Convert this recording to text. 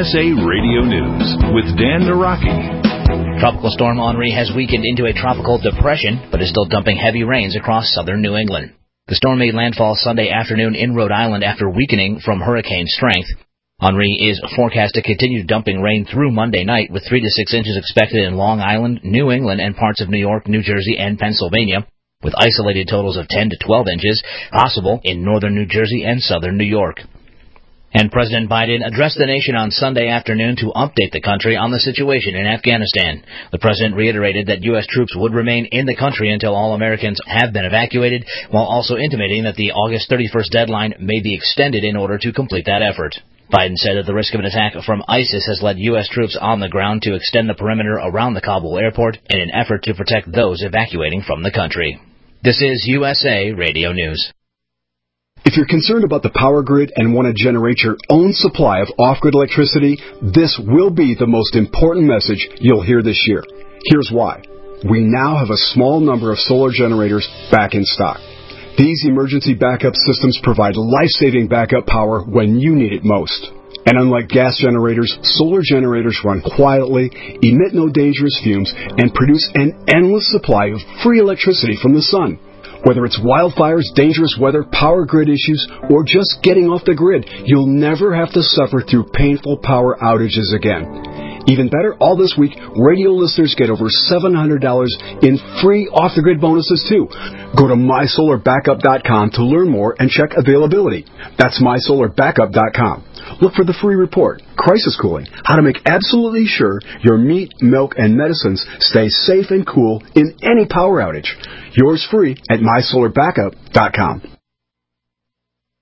USA Radio News with Dan Naraki. Tropical Storm Henri has weakened into a tropical depression, but is still dumping heavy rains across southern New England. The storm made landfall Sunday afternoon in Rhode Island after weakening from hurricane strength. Henri is forecast to continue dumping rain through Monday night, with 3 to 6 inches expected in Long Island, New England, and parts of New York, New Jersey, and Pennsylvania, with isolated totals of 10 to 12 inches possible in northern New Jersey and southern New York. And President Biden addressed the nation on Sunday afternoon to update the country on the situation in Afghanistan. The president reiterated that U.S. troops would remain in the country until all Americans have been evacuated, while also intimating that the August 31st deadline may be extended in order to complete that effort. Biden said that the risk of an attack from ISIS has led U.S. troops on the ground to extend the perimeter around the Kabul airport in an effort to protect those evacuating from the country. This is USA Radio News. If you're concerned about the power grid and want to generate your own supply of off-grid electricity, this will be the most important message you'll hear this year. Here's why. We now have a small number of solar generators back in stock. These emergency backup systems provide life-saving backup power when you need it most. And unlike gas generators, solar generators run quietly, emit no dangerous fumes, and produce an endless supply of free electricity from the sun. Whether it's wildfires, dangerous weather, power grid issues, or just getting off the grid, you'll never have to suffer through painful power outages again. Even better, all this week, radio listeners get over $700 in free off-the-grid bonuses, too. Go to mysolarbackup.com to learn more and check availability. That's mysolarbackup.com. Look for the free report, Crisis Cooling, how to make absolutely sure your meat, milk, and medicines stay safe and cool in any power outage. Yours free at mysolarbackup.com.